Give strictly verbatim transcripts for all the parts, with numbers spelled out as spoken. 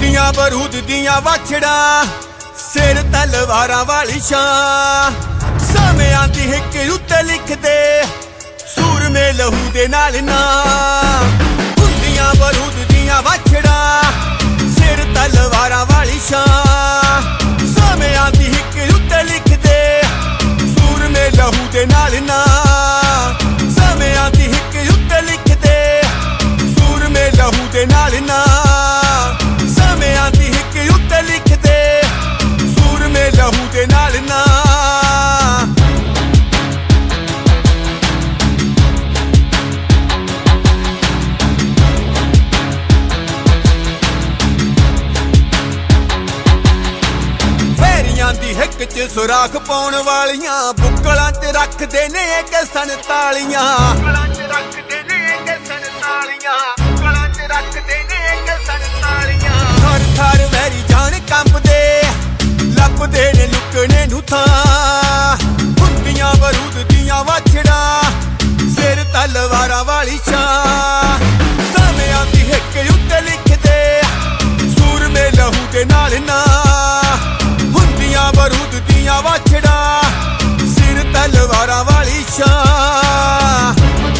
ਹੁੰਦੀਆਂ ਬਰੂਦ ਦੀਆਂ ਵਾਛੜਾਂ ਸਿਰ ਤਲਵਾਰਾਂ ਵਾਲੀ ਸ਼ਾਨ ਸਮਿਆਂ ਦੀ ਹਿੱਕ ਉੱਤੇ ਲਿਖਦੇ ਸੂਰਮੇ ਲਹੂ ਦੇ ਨਾਲ ਨਾ ਹੁੰਦੀਆਂ ਬਰੂਦ ਦੀਆਂ ਵਾਛੜਾਂ ਸਿਰ ਤਲਵਾਰਾਂ ਵਾਲੀ ਸ਼ਾਨ ਸਮਿਆਂ ਦੀ ਹਿੱਕ ਉੱਤੇ ਲਿਖਦੇ ਸੂਰਮੇ ਲਹੂ ਦੇ ਨਾਲ ਨਾ ਸਮਿਆਂ ਦੀ ਹਿੱਕ ਉੱਤੇ ਲਿਖਦੇ ਸੂਰਮੇ ਲਹੂ ਦੇ ਨਾਲ ਨਾ ਸਮਿਆਂ ਦੀ ਹਿੱਕ ਉੱਤੇ ਲਿਖਦੇ ਸੂਰਮੇ ਲਹੂ ਦੇ ਨਾਲ ਨਾ ਦੀ ਹਿੱਕ ਚ ਸੁਰਾਖ ਪਾਉਣ ਵਾਲੀਆਂ ਬੁੱਕਲਾਂ ਚ ਰੱਖਦੇ ਨੇ ਕਿਸਨ ਤਾਲੀਆਂ ਬੁੱਕਲਾਂ ਚ ਰੱਖਦੇ ਨੇ ਕਿਸਨ ਤਾਲੀਆਂ ਬੁੱਕਲਾਂ ਚ ਰੱਖਦੇ ਨੇ ਕਿਸਨ ਤਾਲੀਆਂ ਥਰ ਥਰ ਵੈਰੀ ਜਾਣ ਕੰਬਦੇ ਲੱਭਦੇ ਨੇ ਲੁਕਣੇ ਨੂੰ ਥਾਂ ਹੁੰਦੀਆਂ ਬਰੂਦ ਦੀਆਂ ਵਾਛੜਾਂ ਸਿਰ ਤਲਵਾਰਾਂ ਵਾਲੀ ਛਾਂ ਸਮਿਆਂ ਦੀ ਹਿੱਕ ਉੱਤੇ ਲਿਖਦੇ ਸੂਰਮੇ ਲਹੂ ਦੇ ਨਾਲ ਨਾ ਬਰੂਦ ਦੀਆਂ ਵਾਛੜਾਂ ਸਿਰ ਤਲਵਾਰਾਂ ਵਾਲੀ ਸ਼ਾਨ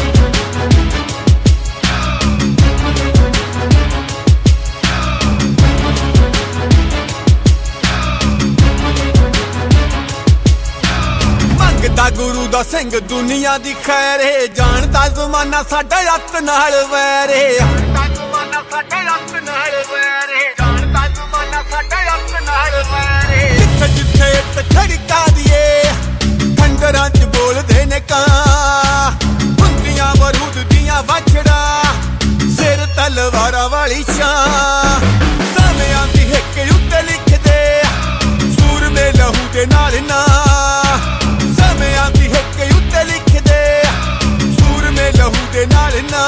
ਮੰਗਦਾ ਗੁਰੂ ਦਾ ਸਿੰਘ ਦੁਨੀਆ ਦੀ ਖੈਰ ਏ ਜਾਣਦਾ ਜ਼ਮਾਨਾ ਸਾਡਾ ਅੱਤ ਨਾਲ ਵੈਰ ਏ ਜਾਣਦਾ ਜ਼ਮਾਨਾ ਸਾਡਾ ਅੱਤ ਨਾਲ ਵੈਰ ਏ ਜਾਣਦਾ ਜ਼ਮਾਨਾ ਸਾਡਾ ਅੱਤ ਨਾਲ ਵੈਰ ਏ ਜਿੱਥੇ ਇੱਟ ਖੜਕਾ ਦੀਏ ਖੰਡਰਾਂ ਚ ਬੋਲਦੇ ਨੇ ਕਾਂ ਹੁੰਦੀਆਂ ਬਰੂਦ ਦੀਆਂ ਵਾਛੜਾਂ ਸਿਰ ਤਲਵਾਰਾਂ ਵਾਲੀ ਸ਼ਾਨ ਸਮਿਆਂ ਦੀ ਹਿੱਕ ਉੱਤੇ ਲਿਖਦੇ ਸੂਰਮੇ ਲਹੂ ਦੇ ਨਾਲ ਨਾ ਸਮਿਆਂ ਦੀ ਹਿੱਕ ਉੱਤੇ ਲਿਖਦੇ ਸੂਰਮੇ ਲਹੂ ਦੇ ਨਾਲ ਨਾ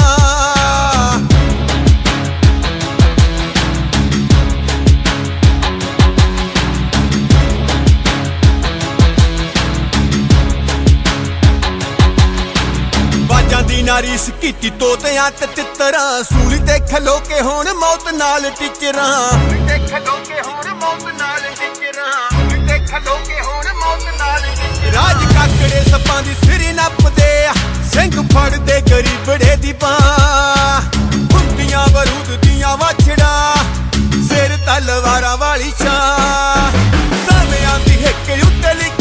ਦੀ ਨਾਰੀਸ ਕੀਤੀ ਤੋਤਿਆਂ ਤੇ ਤਿੱਤਰਾਂ ਸੂਲੀ ਤੇ ਖਲੋ ਕੇ ਹੁਣ ਮੌਤ ਨਾਲ ਟਿਚਰਾਂ ਸੂਲੀ ਤੇ ਖਲੋ ਕੇ ਹੁਣ ਮੌਤ ਨਾਲ ਟਿਚਰਾਂ ਸੂਲੀ ਤੇ ਖਲੋ ਕੇ ਹੁਣ ਮੌਤ ਨਾਲ ਟਿਚਰਾਂ ਰਾਜ ਕਾਕੜੇ ਸੱਪਾਂ ਦੀ ਸਿਰੀ ਨੱਪਦੇ ਸਿੰਘ ਫੜਦੇ ਗਰੀਬੜੇ ਦੀ ਬਾਂਹ ਹੁੰਦੀਆਂ ਬਰੂਦ ਦੀਆਂ ਵਾਛੜਾਂ ਸਿਰ ਤਲਵਾਰਾਂ ਵਾਲੀ ਛਾਂ ਸਮਿਆਂ ਦੀ ਹਿੱਕ ਉੱਤੇ